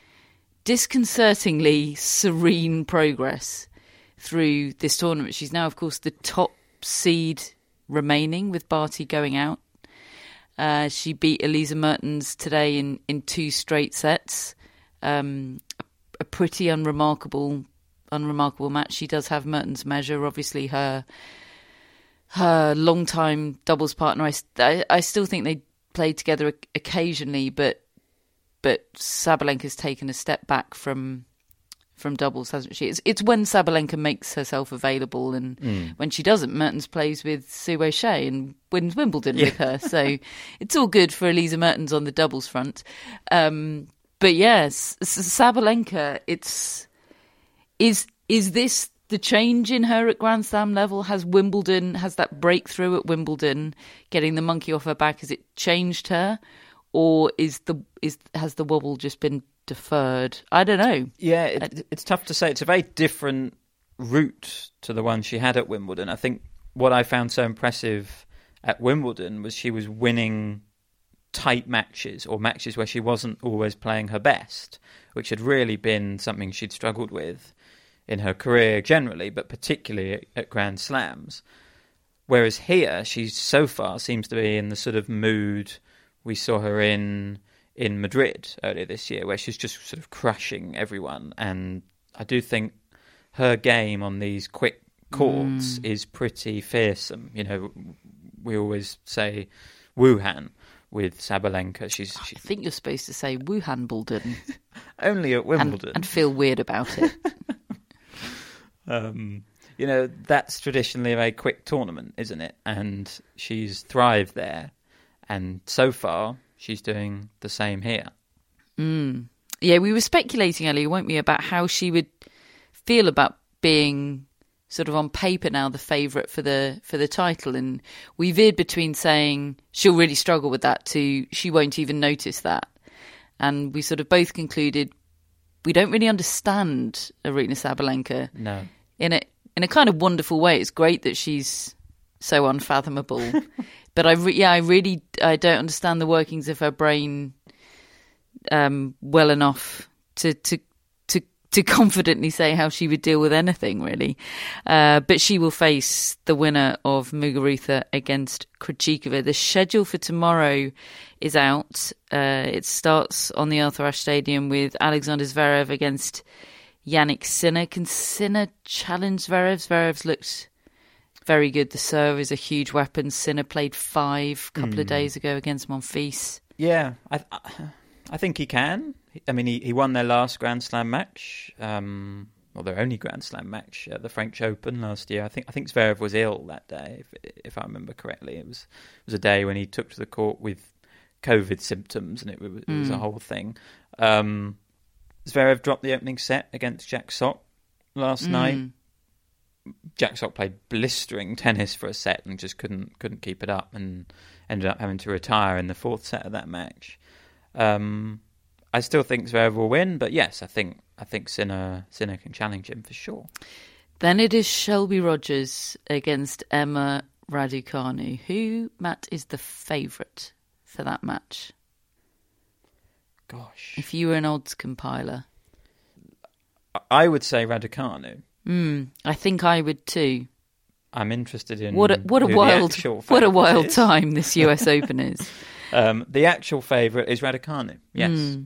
disconcertingly serene progress through this tournament. She's now, of course, the top seed remaining with Barty going out. Uh, she beat Elisa Mertens today in, in two straight sets. Um, a, a pretty unremarkable, unremarkable match. She does have Mertens' measure. Obviously, her her long-time doubles partner. I, I, I still think they played together occasionally, but but Sabalenka's taken a step back from from doubles, hasn't she? It's, it's when Sabalenka makes herself available, and mm. when she doesn't, Mertens plays with Sue O'Shea and wins Wimbledon yeah. with her. So it's all good for Elisa Mertens on the doubles front. Um, but yes, Sabalenka, it's is is this the change in her at Grand Slam level? Has Wimbledon, has that breakthrough at Wimbledon, getting the monkey off her back, has it changed her, or is the is has the wobble just been deferred? I don't know. Yeah, it, it's tough to say. It's a very different route to the one she had at Wimbledon. I think what I found so impressive at Wimbledon was she was winning tight matches, or matches where she wasn't always playing her best, which had really been something she'd struggled with in her career generally, but particularly at, at Grand Slams. Whereas here, she so far seems to be in the sort of mood we saw her in in Madrid earlier this year, where she's just sort of crushing everyone. And I do think her game on these quick courts mm. is pretty fearsome. You know, we always say Wuhan with Sabalenka. She's, she's... I think you're supposed to say Wuhan-Bolden. Only at Wimbledon. And, and feel weird about it. um, you know, that's traditionally a very quick tournament, isn't it? And she's thrived there. And so far, she's doing the same here. Mm. Yeah, we were speculating earlier, weren't we, about how she would feel about being sort of on paper now the favourite for the for the title. And we veered between saying she'll really struggle with that to she won't even notice that. And we sort of both concluded we don't really understand Aryna Sabalenka. No. In a, in a kind of wonderful way. It's great that she's so unfathomable. But I, re- yeah, I really, I don't understand the workings of her brain um, well enough to, to, to, to confidently say how she would deal with anything, really. Uh, but she will face the winner of Muguruza against Krejcikova. The schedule for tomorrow is out. Uh, it starts on the Arthur Ashe Stadium with Alexander Zverev against Yannick Sinner. Can Sinner challenge Zverev? Zverev's looked very good. The serve is a huge weapon. Sinner played five a couple mm. of days ago against Monfils. Yeah, I, I think he can. I mean, he, he won their last Grand Slam match, um, or their only Grand Slam match at the French Open last year. I think I think Zverev was ill that day, if, if I remember correctly. It was it was a day when he took to the court with COVID symptoms, and it, it, was, it was mm. a whole thing. Um, Zverev dropped the opening set against Jack Sock last mm. night. Jack Sock played blistering tennis for a set and just couldn't couldn't keep it up, and ended up having to retire in the fourth set of that match. Um, I still think Zverev will win, but yes, I think I think Sinner Sinner can challenge him for sure. Then it is Shelby Rogers against Emma Raducanu. Who, Matt, is the favourite for that match? Gosh, if you were an odds compiler, I would say Raducanu. Mm, I think I would too. I'm interested in what a what a wild what a wild is. time this U S Open is. Um, the actual favourite is Raducanu. Yes, mm.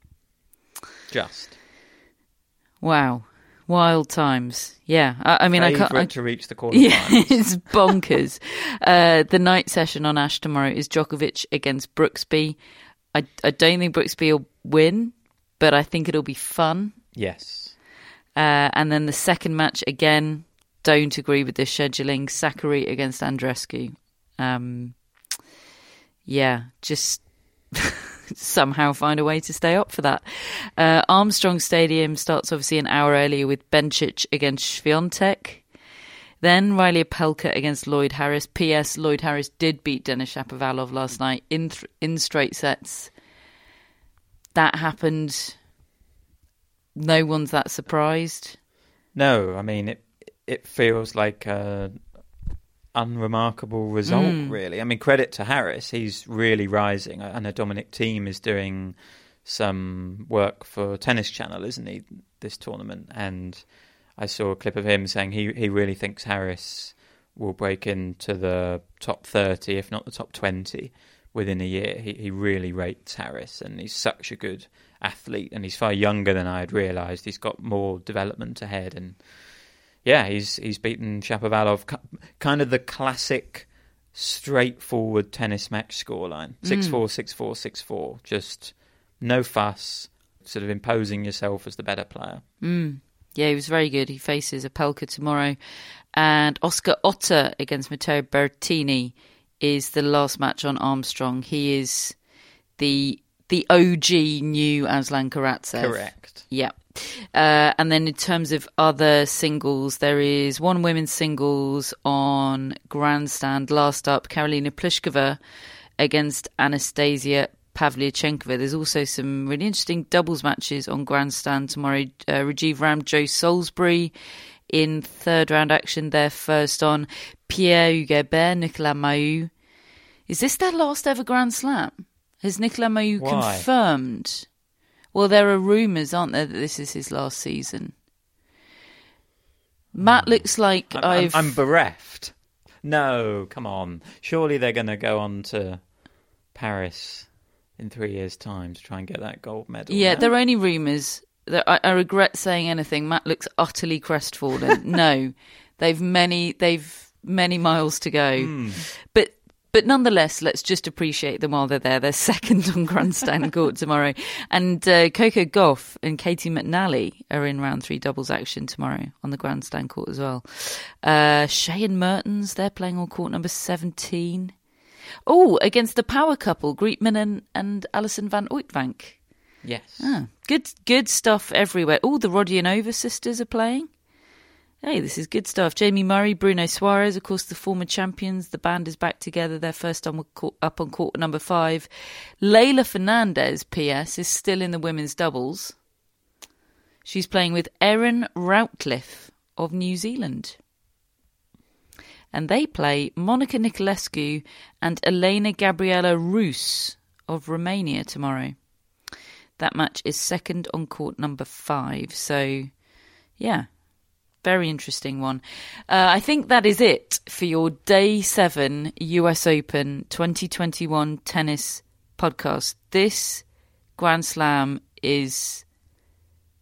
just wow, wild times. Yeah, I, I mean, favourite I can't I, to reach the quarterfinals. Yeah, it's bonkers. uh, the night session on Ash tomorrow is Djokovic against Brooksby. I I don't think Brooksby will win, but I think it'll be fun. Yes. Uh, and then the second match, again, don't agree with this scheduling. Sakkari against Andreescu. Um, yeah, just somehow find a way to stay up for that. Uh, Armstrong Stadium starts obviously an hour earlier with Bencic against Swiatek. Then Riley Opelka against Lloyd Harris. P S. Lloyd Harris did beat Denis Shapovalov last night in th- in straight sets. That happened. No one's that surprised. No, I mean, it it feels like an unremarkable result, mm. really. I mean, credit to Harris. He's really rising. I know Dominic Thiem is doing some work for Tennis Channel, isn't he, this tournament? And I saw a clip of him saying he, he really thinks Harris will break into the top thirty, if not the top twenty, within a year. He, he really rates Harris, and he's such a good athlete, and he's far younger than I had realised. He's got more development ahead, and yeah, he's he's beaten Shapovalov, kind of the classic straightforward tennis match scoreline. six four, six four, six four. Just no fuss, sort of imposing yourself as the better player. Mm. Yeah, he was very good. He faces Opelka tomorrow, and Oscar Otter against Matteo Berrettini is the last match on Armstrong. He is the the O G new Aslan Karatsev. Correct. Yeah. Uh, and then in terms of other singles, there is one women's singles on Grandstand. Last up, Karolina Pliskova against Anastasia Pavlyuchenkova. There's also some really interesting doubles matches on Grandstand tomorrow. Uh, Rajiv Ram, Joe Salisbury in third round action. They're first on. Pierre Hugues, Nicolas Mahut. Is this their last ever Grand Slam? Has Nicolas Mahut Why? confirmed? Well, there are rumours, aren't there, that this is his last season. Matt looks like I'm, I've... I'm, I'm bereft. No, come on. Surely they're going to go on to Paris in three years' time to try and get that gold medal. Yeah, now? there are only rumours. I, I regret saying anything. Matt looks utterly crestfallen. No, they've many, they've many miles to go. Mm. But... But nonetheless, let's just appreciate them while they're there. They're second on Grandstand Court tomorrow. And uh, Coco Gauff and Katie McNally are in round three doubles action tomorrow on the Grandstand Court as well. Uh, Shea and Mertens, they're playing on court number seventeen. Oh, against the power couple, Grietmann and, and Alison van Uytvanck. Yes. Ah, good good stuff everywhere. Oh, the Rodionova sisters are playing. Hey, this is good stuff. Jamie Murray, Bruno Suarez, of course, the former champions. The band is back together. They're first on court, up on court number five. Leylah Fernandez, P S, is still in the women's doubles. She's playing with Erin Routliffe of New Zealand. And they play Monica Niculescu and Elena Gabriela Rus of Romania tomorrow. That match is second on court number five. So, yeah. Very interesting one. Uh, I think that is it for your Day seven U S Open twenty twenty-one tennis podcast. This Grand Slam is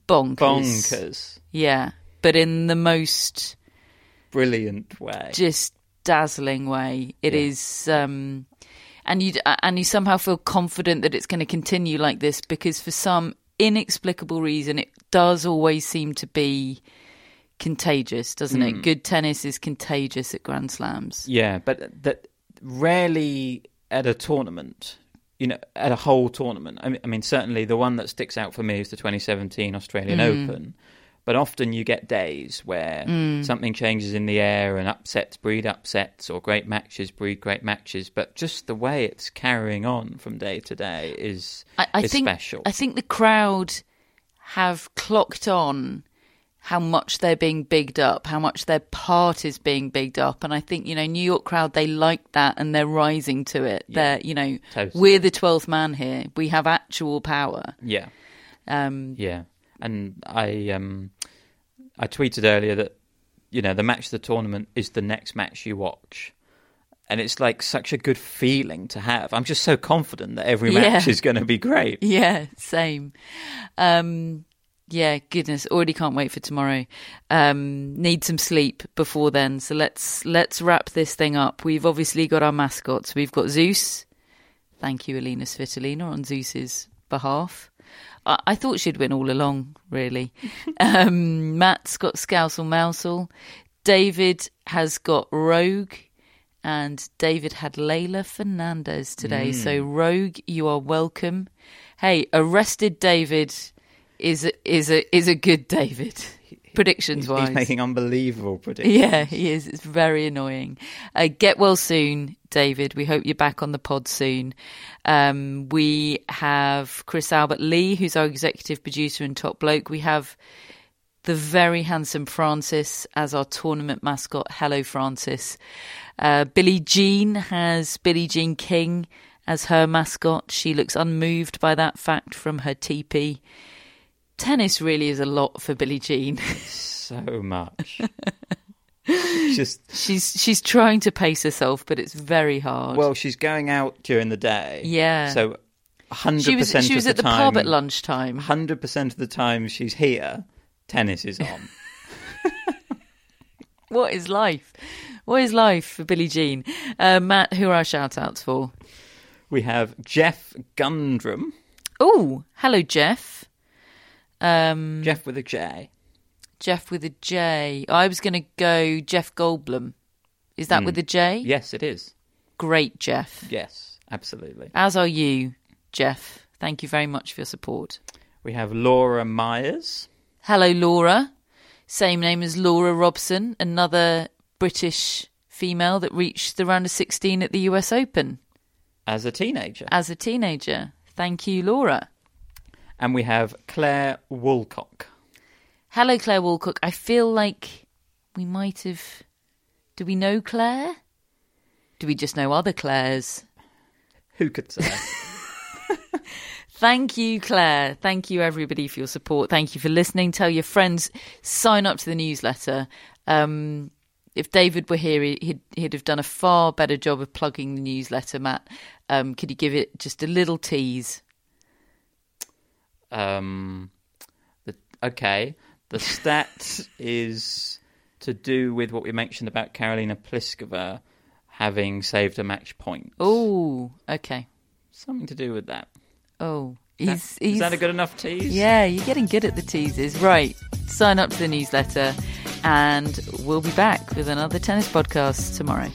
bonkers. Bonkers. Yeah, but in the most brilliant way, just dazzling way. It yeah. is, um, and you and you somehow feel confident that it's going to continue like this, because for some inexplicable reason, it does always seem to be contagious, doesn't mm. it? Good tennis is contagious at Grand Slams. Yeah, but that rarely at a tournament. You know, at a whole tournament. I mean, I mean, certainly the one that sticks out for me is the twenty seventeen Australian mm. Open. But often you get days where mm. something changes in the air and upsets breed upsets, or great matches breed great matches. But just the way it's carrying on from day to day is, I, I is think, special. I think the crowd have clocked on how much they're being bigged up, how much their part is being bigged up. And I think, you know, New York crowd, they like that and they're rising to it. Yeah, they're, you know, totally. We're the twelfth man here. We have actual power. Yeah. Um, yeah. And I um, I tweeted earlier that, you know, the match of the tournament is the next match you watch. And it's like such a good feeling to have. I'm just so confident that every match yeah. is going to be great. Yeah, same. Um Yeah, goodness, already can't wait for tomorrow. Um, need some sleep before then, so let's let's wrap this thing up. We've obviously got our mascots. We've got Zeus. Thank you, Alina Svitolina, on Zeus's behalf. I, I thought she'd win all along, really. um, Matt's got Scousel Mousel. David has got Rogue, and David had Leylah Fernandez today. Mm. So, Rogue, you are welcome. Hey, arrested David is a, is a is a good David, predictions wise. He's making unbelievable predictions. Yeah, he is. It's very annoying. Uh, get well soon, David. We hope you're back on the pod soon. Um, we have Chris Albert Lee, who's our executive producer and top bloke. We have the very handsome Francis as our tournament mascot. Hello, Francis. Uh, Billie Jean has Billie Jean King as her mascot. She looks unmoved by that fact from her teepee. Tennis really is a lot for Billie Jean. So much. Just she's she's trying to pace herself, but it's very hard. Well, she's going out during the day. Yeah. So one hundred percent she was, she was of at the, the time, pub at lunchtime. one hundred percent of the time she's here, tennis is on. What is life? What is life for Billie Jean? Uh, Matt, who are our shout-outs for? We have Jeff Gundrum. Oh, hello, Jeff. Um, Jeff with a J. Jeff with a J. I was going to go Jeff Goldblum. Is that mm. with a J? Yes, it is. Great, Jeff. Yes, absolutely. As are you, Jeff. Thank you very much for your support. We have Laura Myers. Hello, Laura. Same name as Laura Robson, another British female that reached the round of sixteen at the U S Open. As a teenager. As a teenager. Thank you, Laura. And we have Claire Woolcock. Hello, Claire Woolcock. I feel like we might have... Do we know Claire? Do we just know other Claires? Who could say? Thank you, Claire. Thank you, everybody, for your support. Thank you for listening. Tell your friends. Sign up to the newsletter. Um, if David were here, he'd, he'd have done a far better job of plugging the newsletter, Matt. Um, could you give it just a little tease? Um, the, okay, the stat is to do with what we mentioned about Karolina Pliskova having saved a match point. Oh, okay. Something to do with that. Oh, he's, he's, that, he's... Is that a good enough tease? Yeah, you're getting good at the teases. Right, sign up to the newsletter and we'll be back with another tennis podcast tomorrow.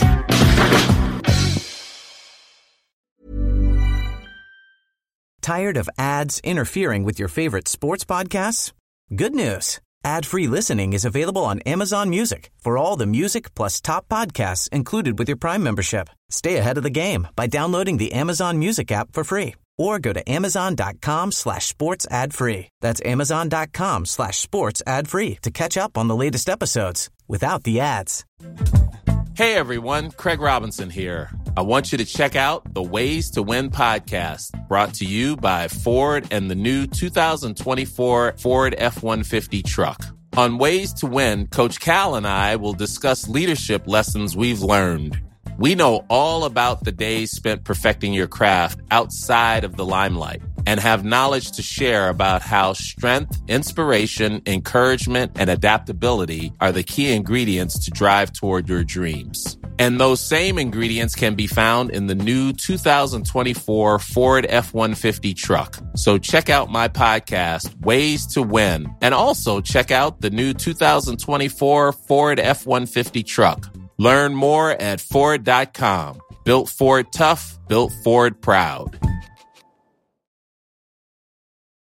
Tired of ads interfering with your favorite sports podcasts? Good news. Ad-free listening is available on Amazon Music for all the music plus top podcasts included with your Prime membership. Stay ahead of the game by downloading the Amazon Music app for free or go to amazon.com slash sports ad free. That's amazon.com slash sports ad free to catch up on the latest episodes without the ads. Hey everyone, Craig Robinson here. I want you to check out the Ways to Win podcast, brought to you by Ford and the new two thousand twenty-four Ford F one fifty truck. On Ways to Win, Coach Cal and I will discuss leadership lessons we've learned. We know all about the days spent perfecting your craft outside of the limelight and have knowledge to share about how strength, inspiration, encouragement, and adaptability are the key ingredients to drive toward your dreams. And those same ingredients can be found in the new two thousand twenty-four Ford F one fifty truck. So check out my podcast, Ways to Win, and also check out the new two thousand twenty-four Ford F one fifty truck. Learn more at Ford dot com. Built Ford tough, built Ford proud.